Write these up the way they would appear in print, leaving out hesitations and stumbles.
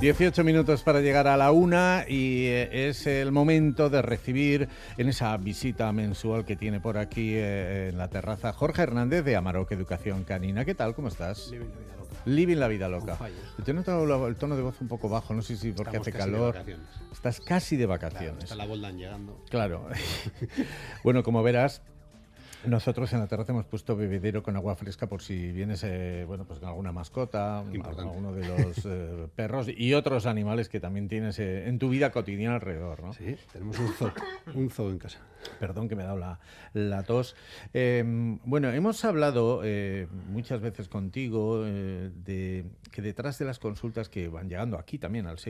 18 minutos para llegar a la 1 y es el momento de recibir en esa visita mensual que tiene por aquí en la terraza Jorge Hernández de Amarok Educación Canina. ¿Qué tal? ¿Cómo estás? Living la vida loca. Te he notado el tono de voz un poco bajo, no sé si porque hace calor. Estás casi de vacaciones. Claro, está la Boldan llegando. Claro. Bueno, como verás, nosotros en la terraza hemos puesto bebedero con agua fresca por si vienes pues con alguna mascota, alguno de los perros y otros animales que también tienes en tu vida cotidiana alrededor, ¿no? Sí, tenemos un zoo en casa. Perdón que me ha dado la tos. Bueno, hemos hablado muchas veces contigo de que detrás de las consultas que van llegando aquí también al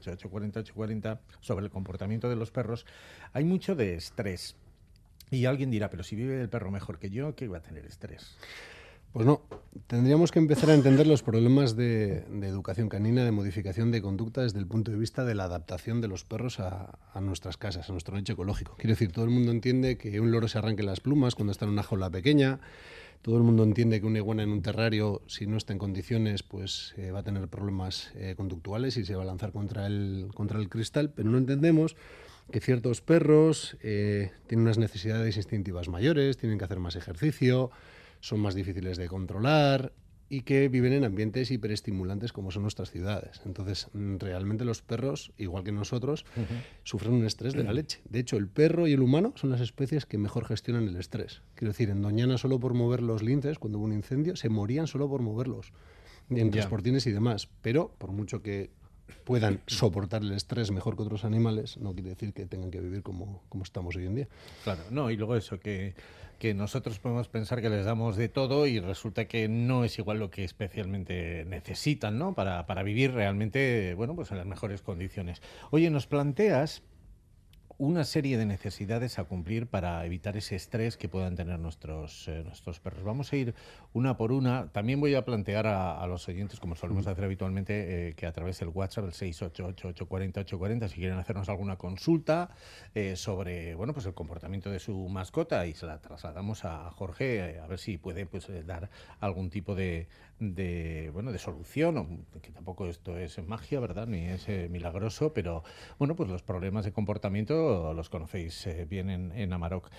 688-840-840 sobre el comportamiento de los perros, hay mucho de estrés. Y alguien dirá, pero si vive el perro mejor que yo, ¿qué va a tener estrés? Pues no, tendríamos que empezar a entender los problemas de educación canina, de modificación de conducta desde el punto de vista de la adaptación de los perros a nuestras casas, a nuestro lecho ecológico. Quiero decir, todo el mundo entiende que un loro se arranque las plumas cuando está en una jaula pequeña, todo el mundo entiende que una iguana en un terrario, si no está en condiciones, pues va a tener problemas conductuales y se va a lanzar contra el cristal, pero no entendemos que ciertos perros tienen unas necesidades instintivas mayores, tienen que hacer más ejercicio, son más difíciles de controlar y que viven en ambientes hiperestimulantes como son nuestras ciudades. Entonces, realmente los perros, igual que nosotros, sufren un estrés de la leche. De hecho, el perro y el humano son las especies que mejor gestionan el estrés. Quiero decir, en Doñana, solo por mover los linces, cuando hubo un incendio, se morían solo por moverlos, en transportines y demás. Pero, por mucho que puedan soportar el estrés mejor que otros animales, no quiere decir que tengan que vivir como estamos hoy en día. Claro, no, y luego eso, que nosotros podemos pensar que les damos de todo y resulta que no es igual lo que especialmente necesitan, ¿no? Para vivir realmente, bueno, pues en las mejores condiciones. Oye, nos planteas una serie de necesidades a cumplir para evitar ese estrés que puedan tener nuestros perros. Vamos a ir una por una. También voy a plantear a los oyentes, como solemos hacer habitualmente, que a través del WhatsApp, el 688-840-840, si quieren hacernos alguna consulta sobre pues el comportamiento de su mascota, y se la trasladamos a Jorge, a ver si puede dar algún tipo de solución, o que tampoco esto es magia, ¿verdad? Ni es milagroso, pero bueno, pues los problemas de comportamiento los conocéis bien en Amarok.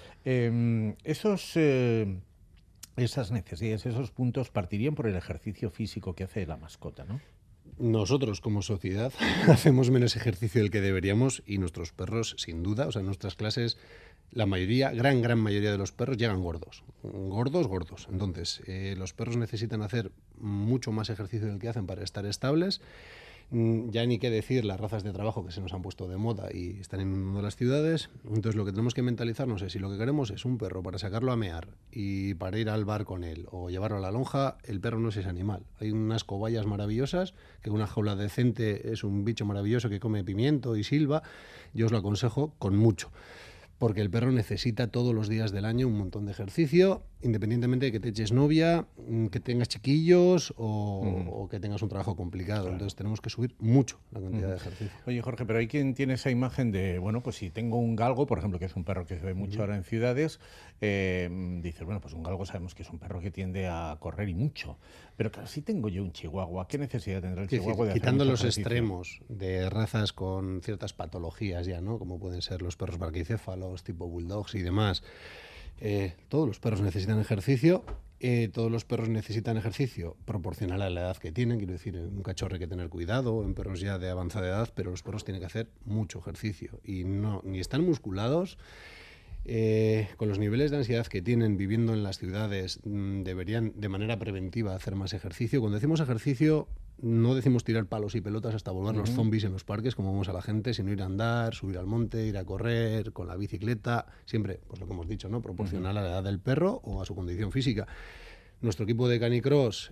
Esas necesidades, esos puntos partirían por el ejercicio físico que hace la mascota, ¿no? Nosotros como sociedad hacemos menos ejercicio del que deberíamos y nuestros perros, sin duda, o sea, en nuestras clases la mayoría, gran mayoría de los perros llegan gordos. Entonces, los perros necesitan hacer mucho más ejercicio del que hacen para estar estables. Ya ni qué decir las razas de trabajo que se nos han puesto de moda y están inundando las ciudades. Entonces lo que tenemos que mentalizarnos es, si lo que queremos es un perro para sacarlo a mear y para ir al bar con él o llevarlo a la lonja, el perro no es ese animal. Hay unas cobayas maravillosas, que una jaula decente es un bicho maravilloso que come pimiento y silba. Yo os lo aconsejo con mucho, porque el perro necesita todos los días del año un montón de ejercicio, independientemente de que te eches novia, que tengas chiquillos o que tengas un trabajo complicado. Claro. Entonces tenemos que subir mucho la cantidad de ejercicio. Oye, Jorge, pero hay quien tiene esa imagen de, pues si tengo un galgo, por ejemplo, que es un perro que se ve mucho ahora en ciudades, dices, pues un galgo sabemos que es un perro que tiende a correr y mucho. Pero claro, si tengo yo un chihuahua, ¿qué necesidad tendrá el chihuahua de hacer quitando mucho los ejercicio? Extremos de razas con ciertas patologías ya, ¿no? Como pueden ser los perros braquicéfalos, tipo bulldogs y demás. Todos los perros necesitan ejercicio. Todos los perros necesitan ejercicio proporcional a la edad que tienen. Quiero decir, en un cachorro hay que tener cuidado, en perros ya de avanzada edad, pero los perros tienen que hacer mucho ejercicio. Y ni están musculados. Con los niveles de ansiedad que tienen viviendo en las ciudades, deberían de manera preventiva hacer más ejercicio. Cuando decimos ejercicio, no decimos tirar palos y pelotas hasta volvernos zombies en los parques, como vemos a la gente, sino ir a andar, subir al monte, ir a correr, con la bicicleta, siempre, pues lo que hemos dicho, ¿no? Proporcional a la edad del perro o a su condición física. Nuestro equipo de Canicross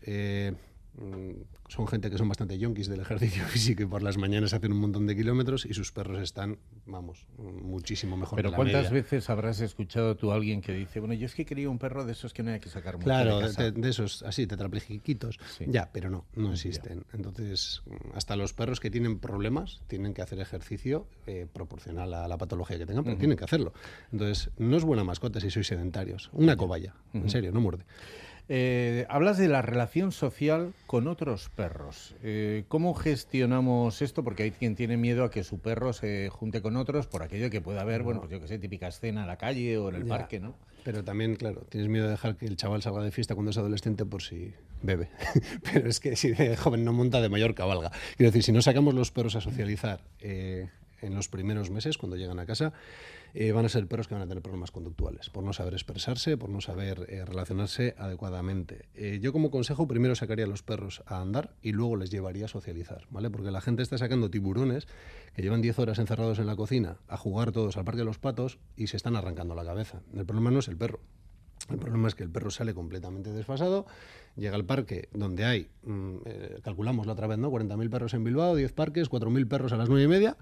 son gente que son bastante yonkis del ejercicio físico y por las mañanas hacen un montón de kilómetros y sus perros están, muchísimo mejor. Pero que la ¿cuántas media. veces habrás escuchado tú a alguien que dice, yo es que quería un perro de esos que no hay que sacar mucho Claro, de casa? de esos así, tetraplejiquitos. Sí. Ya, pero no existen. Ya. Entonces, hasta los perros que tienen problemas tienen que hacer ejercicio proporcional a la patología que tengan, pero tienen que hacerlo. Entonces, no es buena mascota si sois sedentarios. Una cobaya, en serio, no muerde. Hablas de la relación social con otros perros. ¿Cómo gestionamos esto? Porque hay quien tiene miedo a que su perro se junte con otros por aquello que pueda haber, bueno, pues yo que sé, típica escena en la calle o en el parque, ¿no? Pero también, claro, tienes miedo de dejar que el chaval salga de fiesta cuando es adolescente por si bebe. Pero es que si de joven no monta, de mayor cabalga. Quiero decir, si no sacamos los perros a socializar en los primeros meses, cuando llegan a casa, van a ser perros que van a tener problemas conductuales, por no saber expresarse, por no saber relacionarse adecuadamente. Yo como consejo primero sacaría a los perros a andar y luego les llevaría a socializar, ¿vale? Porque la gente está sacando tiburones que llevan 10 horas encerrados en la cocina a jugar todos al Parque de los Patos y se están arrancando la cabeza. El problema no es el perro. El problema es que el perro sale completamente desfasado, llega al parque donde hay, calculamos la otra vez, ¿no? 40.000 perros en Bilbao, 10 parques, 4.000 perros a las 9:30.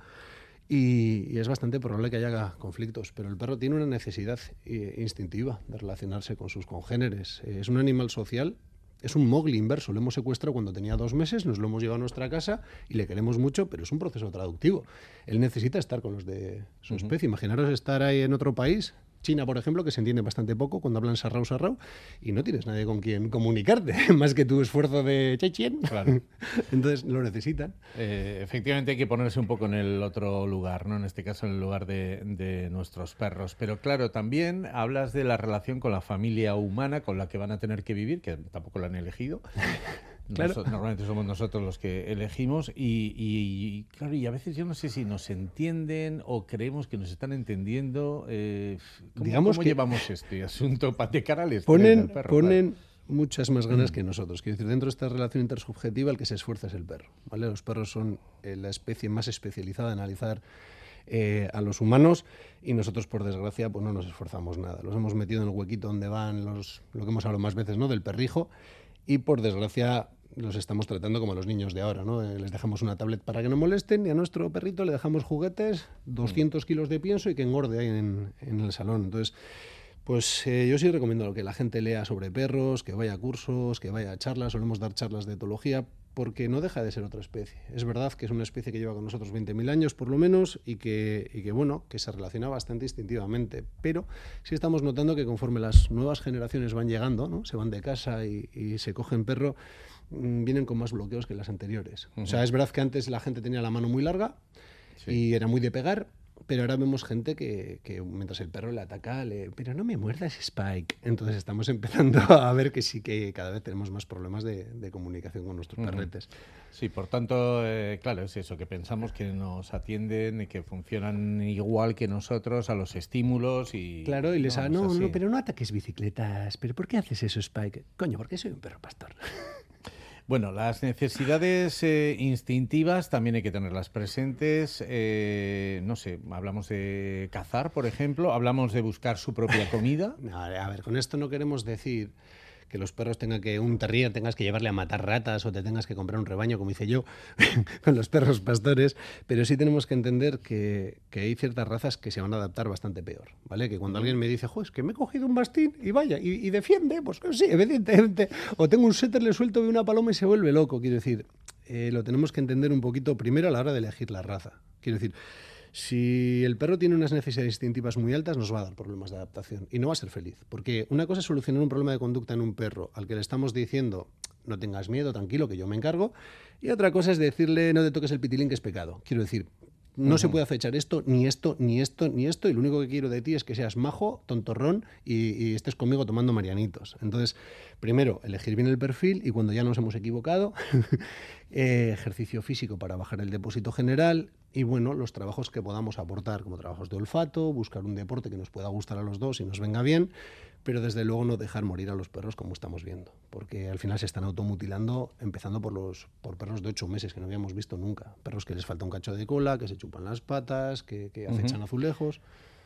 Y es bastante probable que haya conflictos, pero el perro tiene una necesidad instintiva de relacionarse con sus congéneres. Es un animal social, es un Mowgli inverso. Lo hemos secuestrado cuando tenía 2 meses, nos lo hemos llevado a nuestra casa y le queremos mucho, pero es un proceso traductivo. Él necesita estar con los de su especie. Imaginaros estar ahí en otro país, China, por ejemplo, que se entiende bastante poco cuando hablan sarrao, sarrao, y no tienes nadie con quien comunicarte, más que tu esfuerzo de chechen. Claro. Entonces lo necesitan. Efectivamente hay que ponerse un poco en el otro lugar, ¿no? En este caso en el lugar de nuestros perros. Pero claro, también hablas de la relación con la familia humana con la que van a tener que vivir, que tampoco la han elegido. Claro. Normalmente somos nosotros los que elegimos claro, y a veces yo no sé si nos entienden o creemos que nos están entendiendo. ¿Cómo que llevamos este asunto de cara al estrés del perro? Ponen muchas más ganas que nosotros. Quiero decir, dentro de esta relación intersubjetiva el que se esfuerza es el perro, ¿vale? Los perros son la especie más especializada en analizar a los humanos y nosotros, por desgracia, pues no nos esforzamos nada. Los hemos metido en el huequito donde van lo que hemos hablado más veces, ¿no? Del perrijo. Y por desgracia los estamos tratando como a los niños de ahora, ¿no? Les dejamos una tablet para que no molesten y a nuestro perrito le dejamos juguetes, 200 kilos de pienso y que engorde ahí en el salón. Entonces, pues yo sí recomiendo que la gente lea sobre perros, que vaya a cursos, que vaya a charlas. Solemos dar charlas de etología porque no deja de ser otra especie. Es verdad que es una especie que lleva con nosotros 20.000 años por lo menos y que bueno, que se relaciona bastante instintivamente, pero sí estamos notando que conforme las nuevas generaciones van llegando, ¿no? Se van de casa y se cogen perro, vienen con más bloqueos que las anteriores. O sea, es verdad que antes la gente tenía la mano muy larga y era muy de pegar, pero ahora vemos gente que mientras el perro le ataca, pero no me muerdas, Spike. Entonces estamos empezando a ver que sí que cada vez tenemos más problemas de comunicación con nuestros perretes. Sí, por tanto, claro, es eso, que pensamos que nos atienden y que funcionan igual que nosotros a los estímulos y... Claro, y les no, pero no ataques bicicletas. ¿Pero por qué haces eso, Spike? Coño, porque soy un perro pastor. Bueno, las necesidades instintivas también hay que tenerlas presentes. No sé, hablamos de cazar, por ejemplo, hablamos de buscar su propia comida. No, a ver, con esto no queremos decir que los perros un terrier tengas que llevarle a matar ratas o te tengas que comprar un rebaño, como hice yo con los perros pastores, pero sí tenemos que entender que hay ciertas razas que se van a adaptar bastante peor, ¿vale? Que cuando alguien me dice, es que me he cogido un mastín y vaya, y defiende, pues sí, evidentemente, o tengo un setter, le suelto de una paloma y se vuelve loco, quiero decir, lo tenemos que entender un poquito primero a la hora de elegir la raza, quiero decir, si el perro tiene unas necesidades instintivas muy altas, nos va a dar problemas de adaptación y no va a ser feliz. Porque una cosa es solucionar un problema de conducta en un perro al que le estamos diciendo no tengas miedo, tranquilo, que yo me encargo. Y otra cosa es decirle no te toques el pitilín, que es pecado. Quiero decir, no se puede acechar esto, ni esto, ni esto, ni esto. Y lo único que quiero de ti es que seas majo, tontorrón y estés conmigo tomando marianitos. Entonces, primero, elegir bien el perfil y cuando ya nos hemos equivocado, ejercicio físico para bajar el depósito general y, bueno, los trabajos que podamos aportar, como trabajos de olfato, buscar un deporte que nos pueda gustar a los dos y nos venga bien, pero desde luego no dejar morir a los perros como estamos viendo, porque al final se están automutilando, empezando por perros de 8 meses que no habíamos visto nunca, perros que les falta un cacho de cola, que se chupan las patas, que acechan azulejos.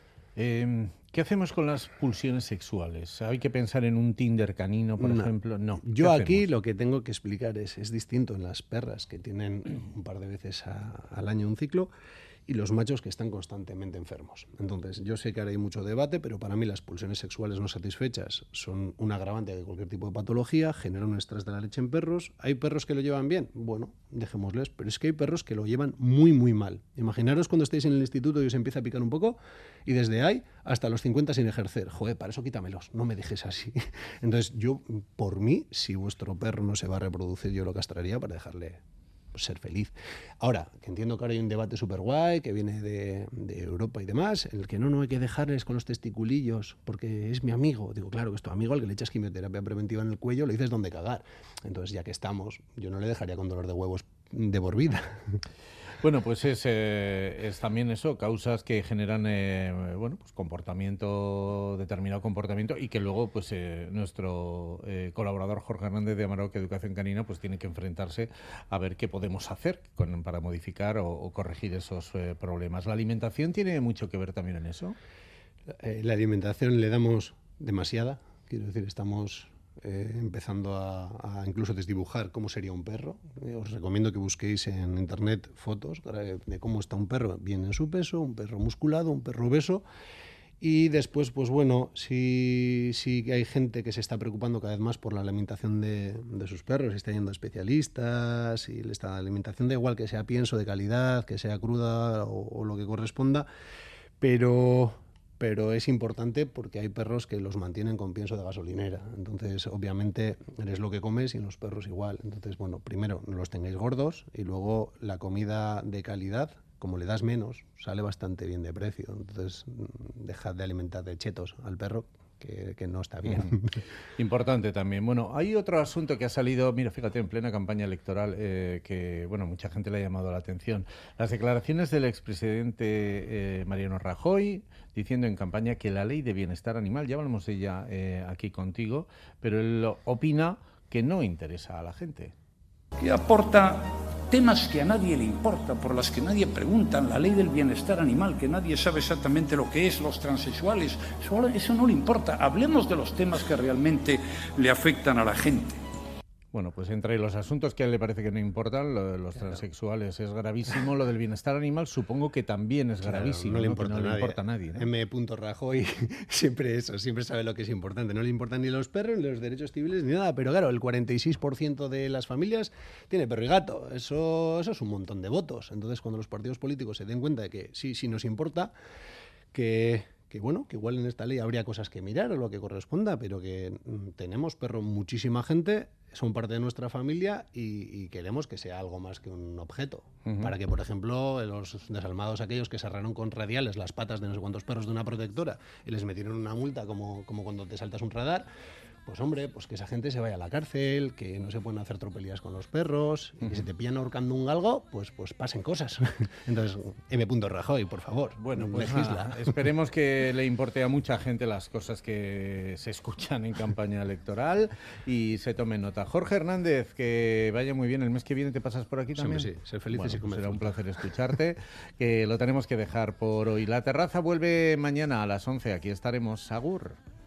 ¿Qué hacemos con las pulsiones sexuales? ¿Hay que pensar en un Tinder canino, por ejemplo? No. Yo aquí lo que tengo que explicar es distinto en las perras, que tienen un par de veces al año un ciclo, y los machos que están constantemente enfermos. Entonces, yo sé que ahora hay mucho debate, pero para mí las pulsiones sexuales no satisfechas son un agravante de cualquier tipo de patología, generan un estrés de la leche en perros. ¿Hay perros que lo llevan bien? Bueno, dejémosles, pero es que hay perros que lo llevan muy, muy mal. Imaginaros cuando estéis en el instituto y os empieza a picar un poco, y desde ahí hasta los 50 sin ejercer. Joder, para eso quítamelos, no me dejes así. Entonces, yo, por mí, si vuestro perro no se va a reproducir, yo lo castraría para dejarle ser feliz. Ahora, que entiendo que ahora hay un debate súper guay que viene de Europa y demás, en el que no hay que dejarles con los testiculillos porque es mi amigo. Digo, claro que es tu amigo al que le echas quimioterapia preventiva en el cuello, le dices dónde cagar. Entonces, ya que estamos, yo no le dejaría con dolor de huevos de por vida. Bueno, pues es también eso, causas que generan pues determinado comportamiento, y que luego pues nuestro colaborador Jorge Hernández de Amarok Educación Canina pues tiene que enfrentarse a ver qué podemos hacer para modificar o corregir esos problemas. ¿La alimentación tiene mucho que ver también en eso? La alimentación le damos demasiada, quiero decir, estamos empezando a incluso desdibujar cómo sería un perro. Os recomiendo que busquéis en internet fotos de cómo está un perro bien en su peso, un perro musculado, un perro obeso. Y después, pues bueno, sí hay gente que se está preocupando cada vez más por la alimentación de sus perros, está yendo a especialistas, y la alimentación da igual que sea pienso de calidad, que sea cruda o lo que corresponda, pero es importante porque hay perros que los mantienen con pienso de gasolinera. Entonces, obviamente, eres lo que comes y en los perros igual. Entonces, bueno, primero, no los tengáis gordos, y luego la comida de calidad, como le das menos, sale bastante bien de precio. Entonces, dejad de alimentar de chetos al perro, que no está bien. Importante también. Bueno, hay otro asunto que ha salido, mira, fíjate, en plena campaña electoral, que, bueno, mucha gente le ha llamado la atención. Las declaraciones del expresidente Mariano Rajoy, diciendo en campaña que la ley de bienestar animal, ya hablamos de ella aquí contigo, pero él opina que no interesa a la gente. Que aporta temas que a nadie le importa, por las que nadie pregunta, la ley del bienestar animal, que nadie sabe exactamente lo que es, los transexuales, eso no le importa. Hablemos de los temas que realmente le afectan a la gente. Bueno, pues entre los asuntos que a él le parece que no importan, lo de los transexuales es gravísimo, lo del bienestar animal supongo que también es gravísimo, no le importa, que no le importa a nadie, ¿no? M. Rajoy siempre sabe lo que es importante, no le importan ni los perros, ni los derechos civiles, ni nada, pero claro, el 46% de las familias tiene perro y gato, eso es un montón de votos. Entonces, cuando los partidos políticos se den cuenta de que sí nos importa, que igual en esta ley habría cosas que mirar o lo que corresponda, pero que tenemos perro muchísima gente, son parte de nuestra familia y queremos que sea algo más que un objeto. Para que, por ejemplo, los desalmados aquellos que cerraron con radiales las patas de no sé cuántos perros de una protectora y les metieron una multa como cuando te saltas un radar, pues hombre, pues que esa gente se vaya a la cárcel, que no se pueden hacer tropelías con los perros, y que si te pillan ahorcando un galgo, pues pasen cosas. Entonces, M. Rajoy, por favor, bueno, pues legisla. Esperemos que le importe a mucha gente las cosas que se escuchan en campaña electoral y se tome nota. Jorge Hernández, que vaya muy bien. El mes que viene te pasas por aquí también. Sí, ser felices y comer. Será un placer escucharte, que lo tenemos que dejar por hoy. La terraza vuelve mañana a las 11. Aquí estaremos. Agur.